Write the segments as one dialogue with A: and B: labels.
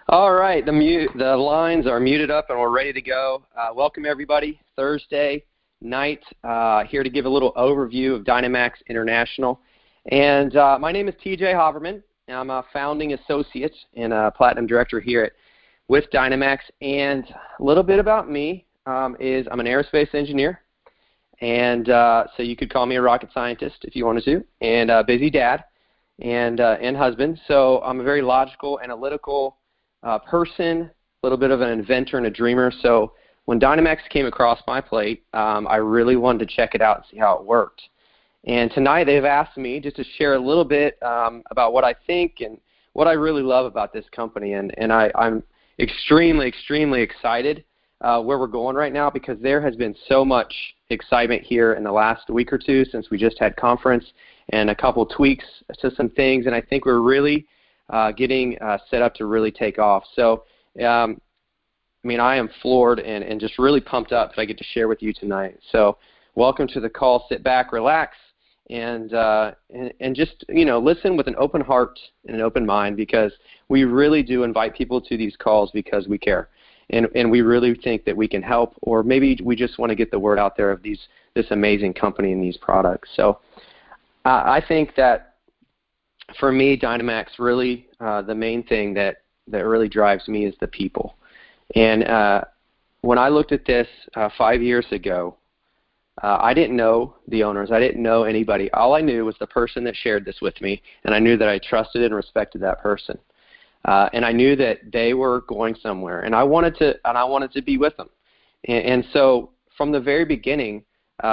A: All right, the lines are muted up and we're ready to go. Welcome everybody. Thursday night, here to give a little overview of Dynamax International. And my name is TJ Haverman. I'm a founding associate and a platinum director here with Dynamax. And a little bit about me is I'm an aerospace engineer. And so you could call me a rocket scientist if you wanted to, and a busy dad and husband. So I'm a very logical, analytical person, a little bit of an inventor and a dreamer. So when Dynamax came across my plate, I really wanted to check it out and see how it worked. And tonight they've asked me just to share a little bit about what I think and what I really love about this company. And I'm extremely, extremely excited where we're going right now, because there has been so much excitement here in the last week or two since we just had conference and a couple tweaks to some things. And I think we're really getting set up to really take off. So, I am floored and just really pumped up that I get to share with you tonight. So welcome to the call. Sit back, relax, and just, listen with an open heart and an open mind, because we really do invite people to these calls because we care. And we really think that we can help, or maybe we just want to get the word out there of this amazing company and these products. So I think that for me, Dynamax, really the main thing that really drives me is the people. And when I looked at this 5 years ago, I didn't know the owners. I didn't know anybody. All I knew was the person that shared this with me, and I knew that I trusted and respected that person. And I knew that they were going somewhere, and I wanted to be with them. And so from the very beginning,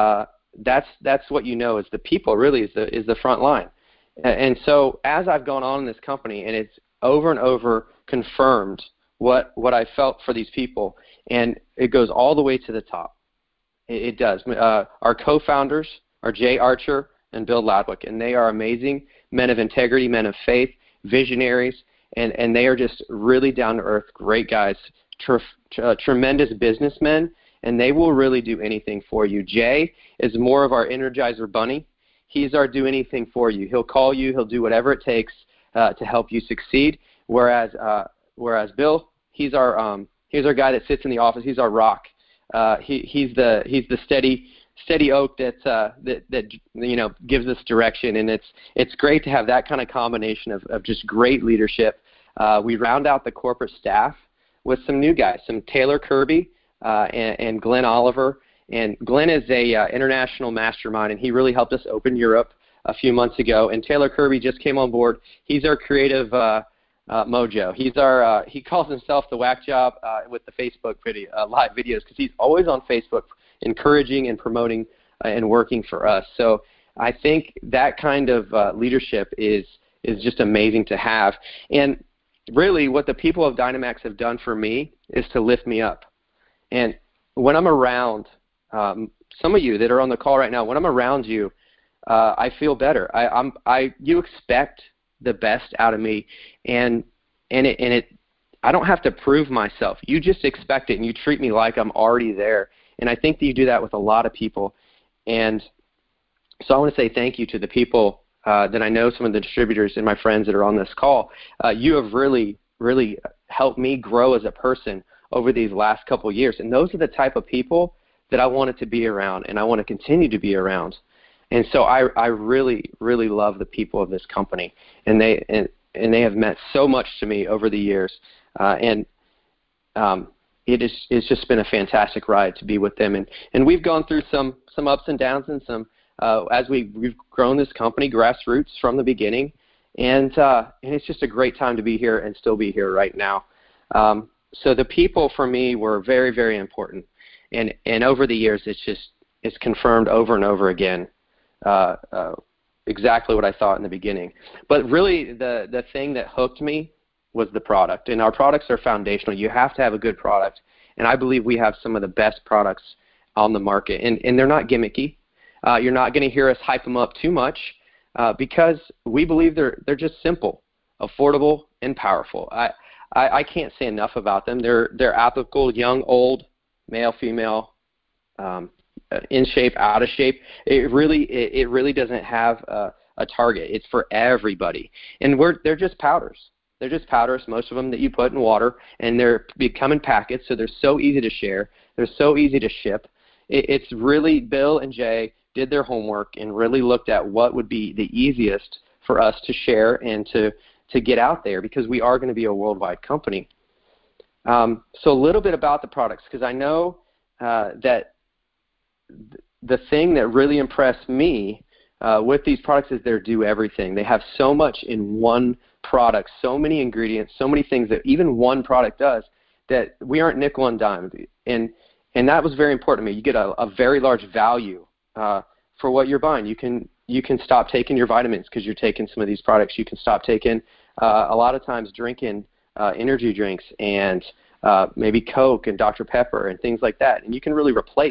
A: that's what is the people really is the front line. And so as I've gone on in this company, and it's over and over confirmed what I felt for these people, and it goes all the way to the top. It does. Our co-founders are Jay Archer and Bill Ladwick, and they are amazing men of integrity, men of faith, visionaries, and they are just really down-to-earth, great guys, tremendous businessmen, and they will really do anything for you. Jay is more of our Energizer bunny. He's our do anything for you. He'll call you. He'll do whatever it takes to help you succeed. Whereas Bill, he's our guy that sits in the office. He's our rock. He's the steady oak that gives us direction. And it's great to have that kind of combination of just great leadership. We round out the corporate staff with some new guys, some Taylor Kirby and Glenn Oliver. And Glenn is a international mastermind, and he really helped us open Europe a few months ago. And Taylor Kirby just came on board. He's our creative mojo. He calls himself the whack job with the Facebook live videos, because he's always on Facebook encouraging and promoting and working for us. So I think that kind of leadership is just amazing to have. And really what the people of Dynamax have done for me is to lift me up. And when I'm around some of you that are on the call right now, when I'm around you, I feel better. You expect the best out of me, and I don't have to prove myself. You just expect it, and you treat me like I'm already there. And I think that you do that with a lot of people. And so I want to say thank you to the people that I know, some of the distributors and my friends that are on this call. You have really, really helped me grow as a person over these last couple of years. And those are the type of people that I wanted to be around, and I want to continue to be around. And so I really, really love the people of this company, and they have meant so much to me over the years. It's just been a fantastic ride to be with them. And we've gone through some ups and downs, and some as we've grown this company grassroots from the beginning. And it's just a great time to be here and still be here right now. So the people for me were very, very important. And over the years, it's confirmed over and over again exactly what I thought in the beginning. But really, the thing that hooked me was the product. And our products are foundational. You have to have a good product. And I believe we have some of the best products on the market. And they're not gimmicky. You're not going to hear us hype them up too much because we believe they're just simple, affordable, and powerful. I can't say enough about them. They're applicable, young, old, male, female, in shape, out of shape. It really doesn't have a target. It's for everybody. And they're just powders. They're just powders, most of them that you put in water, and they're come in packets, so they're so easy to share. They're so easy to ship. It's really, Bill and Jay did their homework and really looked at what would be the easiest for us to share and to get out there, because we are going to be a worldwide company. So a little bit about the products, because I know that the thing that really impressed me with these products is they do everything. They have so much in one product, so many ingredients, so many things that even one product does, that we aren't nickel and dime. And that was very important to me. You get a very large value for what you're buying. You can stop taking your vitamins because you're taking some of these products. You can stop taking a lot of times drinking energy drinks and maybe Coke and Dr. Pepper and things like that. And you can really replace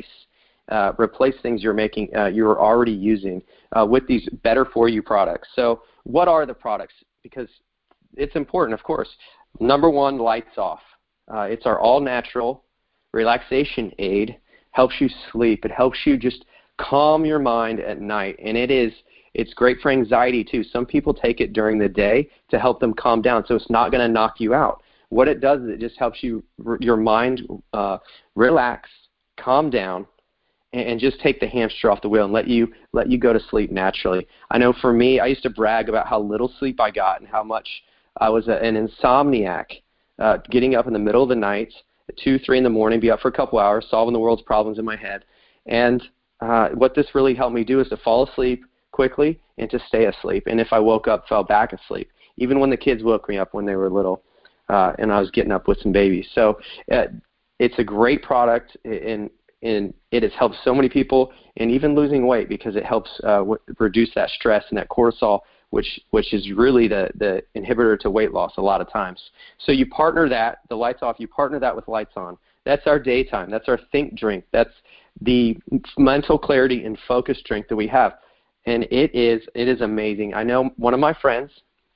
A: things you're already using with these better for you products. So what are the products? Because it's important, of course. Number one, Lights Off. It's our all-natural relaxation aid. Helps you sleep. It helps you just calm your mind at night. And it's great for anxiety too. Some people take it during the day to help them calm down, so it's not going to knock you out. What it does is it just helps your mind relax, calm down, and just take the hamster off the wheel and let you go to sleep naturally. I know for me, I used to brag about how little sleep I got and how much I was an insomniac, getting up in the middle of the night at 2, 3 in the morning, be up for a couple hours, solving the world's problems in my head. And what this really helped me do is to fall asleep quickly and to stay asleep. And if I woke up, fell back asleep, even when the kids woke me up when they were little and I was getting up with some babies. So it's a great product, and it has helped so many people, and even losing weight, because it helps reduce that stress and that cortisol, which is really the inhibitor to weight loss a lot of times. So you partner that, the Lights Off, you partner that with Lights On. That's our daytime. That's our think drink. That's the mental clarity and focus drink that we have. And it is amazing. I know one of my friends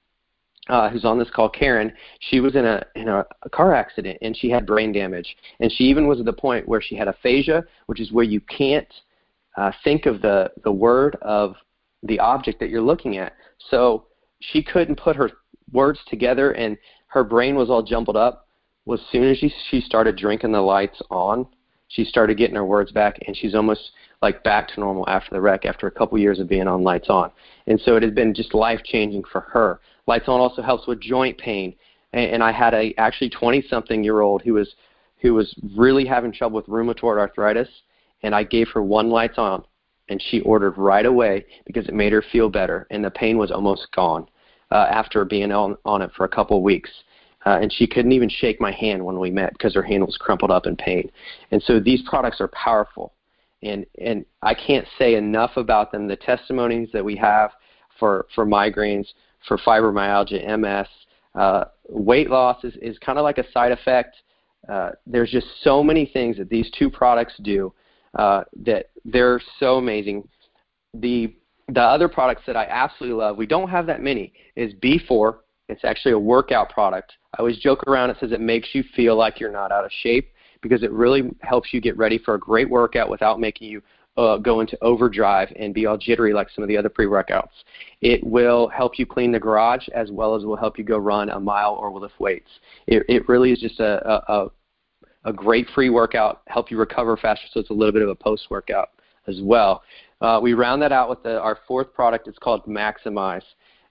A: who's on this call, Karen, she was in a car accident, and she had brain damage. And she even was at the point where she had aphasia, which is where you can't think of the word of the object that you're looking at. So she couldn't put her words together, and her brain was all jumbled up. Well, as soon as she started drinking the Lights On, she started getting her words back, and she's almost like back to normal after the wreck, after a couple years of being on Lights On. And so it has been just life-changing for her. Lights On also helps with joint pain. And I had a actually 20-something-year-old who was really having trouble with rheumatoid arthritis, and I gave her one Lights On, and she ordered right away because it made her feel better, and the pain was almost gone after being on it for a couple of weeks. And she couldn't even shake my hand when we met because her hand was crumpled up in pain. And so these products are powerful, and I can't say enough about them. The testimonies that we have for migraines, for fibromyalgia, MS, weight loss is kind of like a side effect. There's just so many things that these two products do that they're so amazing. The other products that I absolutely love, we don't have that many, is B4. It's actually a workout product. I always joke around. It says it makes you feel like you're not out of shape, because it really helps you get ready for a great workout without making you go into overdrive and be all jittery like some of the other pre-workouts. It will help you clean the garage, as well as will help you go run a mile or lift weights. It really is just a great free workout, help you recover faster, so it's a little bit of a post-workout as well. We round that out with our fourth product. It's called Maximize.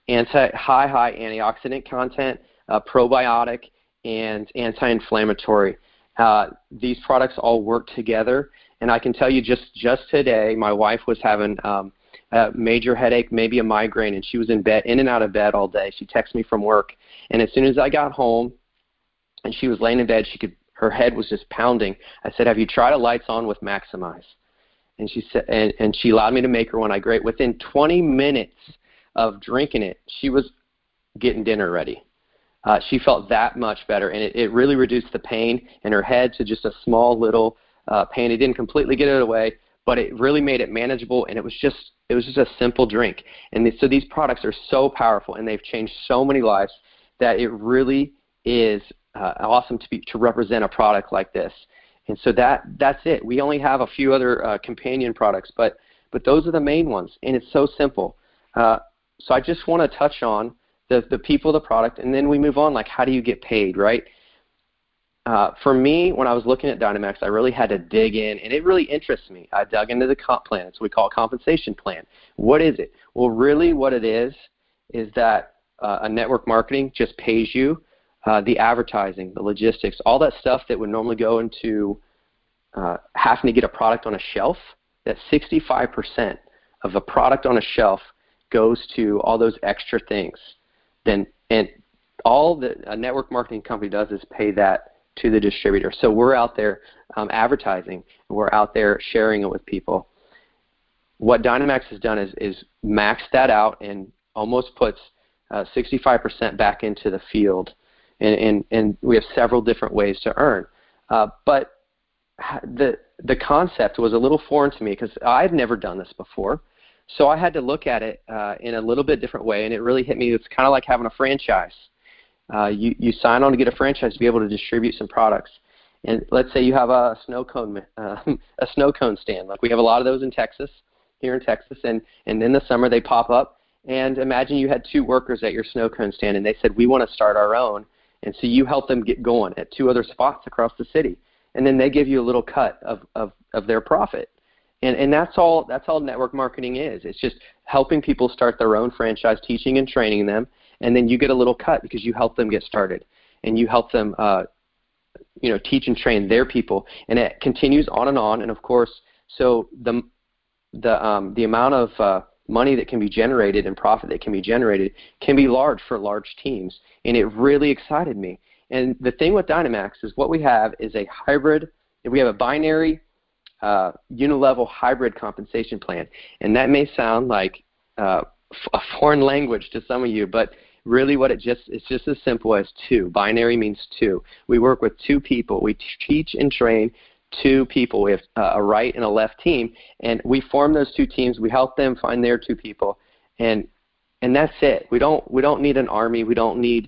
A: High antioxidant content, probiotic, and anti-inflammatory. These products all work together, and I can tell you just today, my wife was having a major headache, maybe a migraine, and she was in and out of bed all day. She texted me from work, and as soon as I got home and she was laying in bed, her head was just pounding. I said, "Have you tried a Lights On with Maximize?" And she said, and she allowed me to make her one. Within 20 minutes of drinking it, she was getting dinner ready. She felt that much better, and it really reduced the pain in her head to just a small little pain. It didn't completely get it away, but it really made it manageable, and it was just a simple drink. And so these products are so powerful, and they've changed so many lives, that it really is awesome to represent a product like this. And so that's it. We only have a few other companion products, but those are the main ones, and it's so simple. So I just want to touch on the people, the product, and then we move on, like how do you get paid, right? For me, when I was looking at Dynamax, I really had to dig in, and it really interests me. I dug into the comp plan. It's what we call a compensation plan. What is it? Well, really what it is that a network marketing just pays you the advertising, the logistics, all that stuff that would normally go into having to get a product on a shelf. That 65% of a product on a shelf goes to all those extra things. And all that a network marketing company does is pay that to the distributor. So we're out there advertising, and we're out there sharing it with people. What Dynamax has done is max that out and almost puts 65% back into the field. And we have several different ways to earn. But the concept was a little foreign to me because I've never done this before. So I had to look at it in a little bit different way, and it really hit me. It's kind of like having a franchise. You sign on to get a franchise to be able to distribute some products. And let's say you have a snow cone stand. Like we have a lot of those here in Texas, and in the summer they pop up. And imagine you had 2 workers at your snow cone stand, and they said, we want to start our own. And so you help them get going at 2 other spots across the city. And then they give you a little cut of their profit. And that's all network marketing is. It's just helping people start their own franchise, teaching and training them, and then you get a little cut because you help them get started. And you help them teach and train their people. And it continues on. And of course, so the amount of money that can be generated and profit that can be generated can be large for large teams. And it really excited me. And the thing with Dynamax is what we have is a hybrid. We have a binary unilevel hybrid compensation plan. And that may sound like a foreign language to some of you, but really it's just as simple as 2. Binary means 2. We work with 2 people. We teach and train 2 people. We have a right and a left team, and we form those 2 teams. We help them find their 2 people, and that's it. We don't need an army. We don't need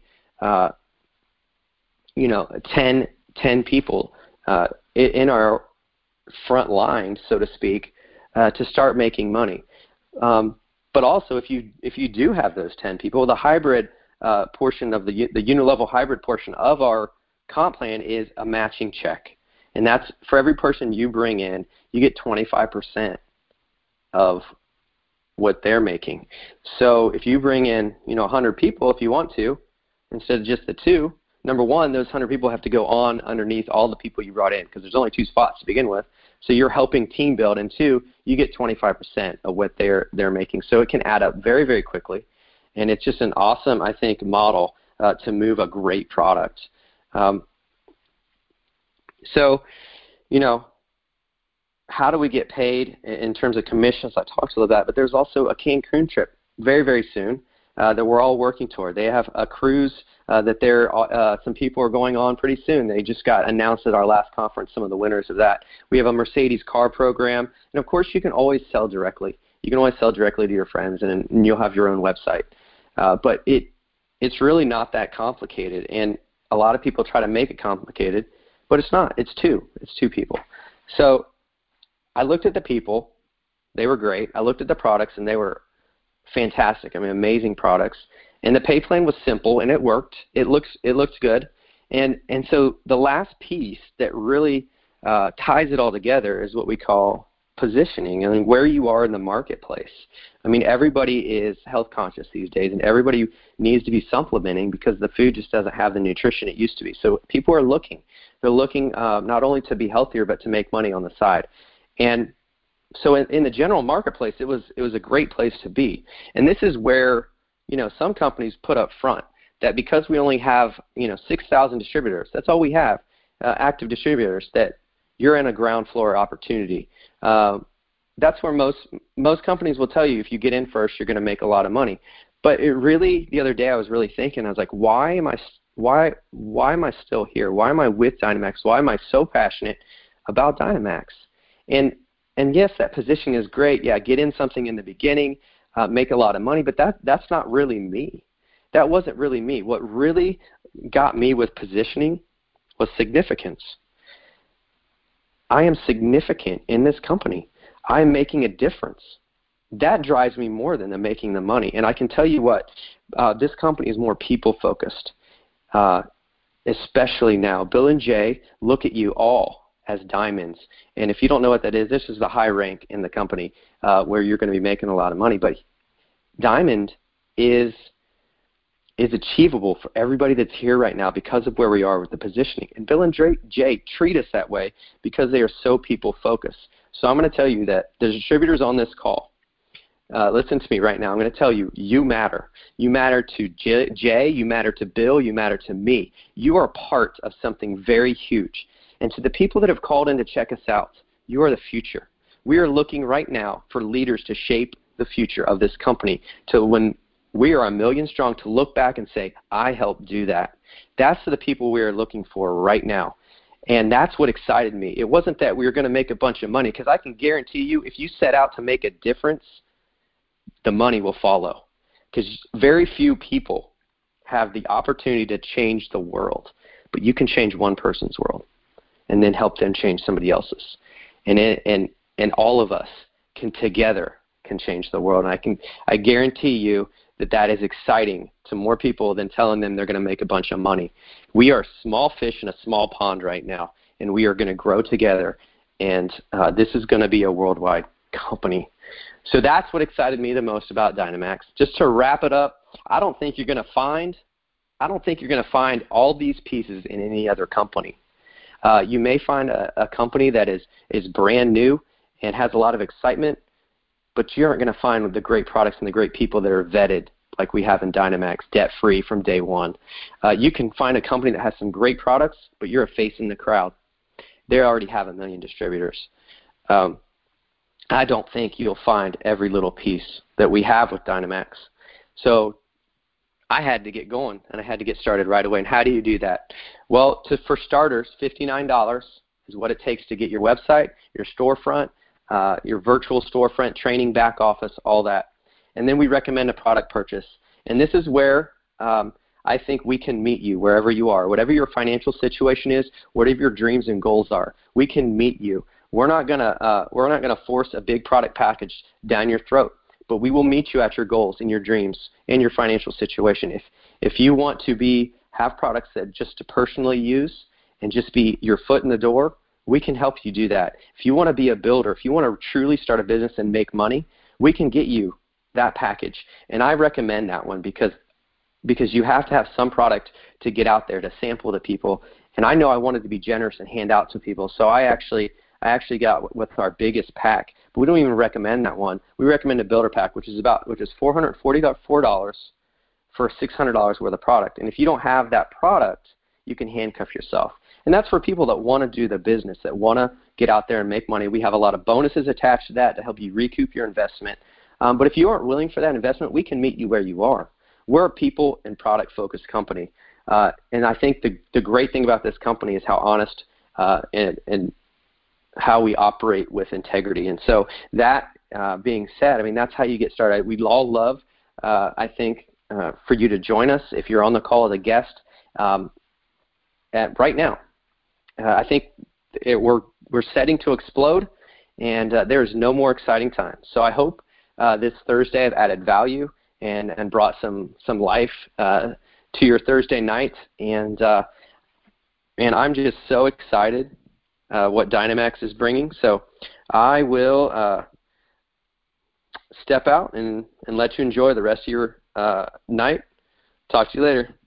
A: 10 people in our front line, so to speak, to start making money. But also, if you do have those 10 people, the hybrid portion of the unilevel hybrid portion of our comp plan is a matching check. And that's for every person you bring in, you get 25% of what they're making. So if you bring in 100 people, if you want to, instead of just the 2, number one, those 100 people have to go on underneath all the people you brought in because there's only 2 spots to begin with. So you're helping team build, and 2, you get 25% of what they're making. So it can add up very, very quickly, and it's just an awesome, I think, model to move a great product. So, how do we get paid in terms of commissions? I talked a little bit, but there's also a Cancun trip very, very soon that we're all working toward. They have a cruise that some people are going on pretty soon. They just got announced at our last conference, some of the winners of that. We have a Mercedes car program, and of course you can always sell directly. You can always sell directly to your friends, and you'll have your own website. But it's really not that complicated, and a lot of people try to make it complicated, but it's not. It's 2 people. So I looked at the people. They were great. I looked at the products, and they were fantastic. I mean, amazing products. And the pay plan was simple, and it worked. It looks good. And so the last piece that really ties it all together is what we call positioning, and where you are in the marketplace. I mean, everybody is health conscious these days, and everybody needs to be supplementing because the food just doesn't have the nutrition it used to be. So people are looking. They're looking not only to be healthier, but to make money on the side. And so in the general marketplace, it was a great place to be. And this is where some companies put up front that because we only have 6,000 distributors, that's all we have, active distributors, that you're in a ground floor opportunity. That's where most companies will tell you if you get in first, you're going to make a lot of money. But it really, the other day, I was really thinking, I was like, why am I still here? Why am I with Dynamax? Why am I so passionate about Dynamax? And yes, that position is great. Yeah, get in something in the beginning, make a lot of money, but that's not really me. That wasn't really me. What really got me with positioning was significance. I am significant in this company. I am making a difference. That drives me more than making the money. And I can tell you what, this company is more people-focused, especially now. Bill and Jay look at you all as diamonds. And if you don't know what that is, this is the high rank in the company where you're going to be making a lot of money. But diamond is achievable for everybody that's here right now because of where we are with the positioning. And Bill and Jay treat us that way because they are so people-focused. So I'm going to tell you that the distributors on this call, listen to me right now. I'm going to tell you, you matter. You matter to Jay. You matter to Bill. You matter to me. You are part of something very huge. And to the people that have called in to check us out, you are the future. We are looking right now for leaders to shape the future of this company to when we are 1 million strong, to look back and say, I helped do that. That's the people we are looking for right now. And that's what excited me. It wasn't that we were going to make a bunch of money, because I can guarantee you, if you set out to make a difference, the money will follow. Because very few people have the opportunity to change the world. But you can change one person's world and then help them change somebody else's. And all of us can together can change the world. And I guarantee you that is exciting to more people than telling them they're going to make a bunch of money. We are small fish in a small pond right now, and we are going to grow together, and this is going to be a worldwide company. So that's what excited me the most about Dynamax. Just to wrap it up, I don't think you're going to find all these pieces in any other company. You may find a company that is brand new and has a lot of excitement, but you aren't going to find the great products and the great people that are vetted like we have in Dynamax, debt-free from day one. You can find a company that has some great products, but you're a face in the crowd. They already have 1 million distributors. I don't think you'll find every little piece that we have with Dynamax. So I had to get going, and I had to get started right away. And how do you do that? Well, for starters, $59 is what it takes to get your website, your storefront, your virtual storefront, training, back office, all that. And then we recommend a product purchase. And this is where I think we can meet you wherever you are. Whatever your financial situation is, whatever your dreams and goals are, we can meet you. We're not gonna force a big product package down your throat, but we will meet you at your goals and your dreams and your financial situation. If you want to have products that just to personally use and just be your foot in the door, we can help you do that. If you want to be a builder, if you want to truly start a business and make money, we can get you that package. And I recommend that one because you have to have some product to get out there to sample to people. And I know I wanted to be generous and hand out to people, so I actually got what's our biggest pack. But we don't even recommend that one. We recommend a builder pack, which is $444 for $600 worth of product. And if you don't have that product, you can handcuff yourself. And that's for people that want to do the business, that want to get out there and make money. We have a lot of bonuses attached to that to help you recoup your investment. But if you aren't willing for that investment, we can meet you where you are. We're a people and product-focused company. And I think the great thing about this company is how honest and how we operate with integrity. And so that being said, I mean, that's how you get started. We'd all love, I think, for you to join us if you're on the call as a guest right now. I think we're setting to explode, and there is no more exciting time. So I hope this Thursday I've added value and brought some life to your Thursday night. And I'm just so excited what Dynamax is bringing. So I will step out and let you enjoy the rest of your night. Talk to you later.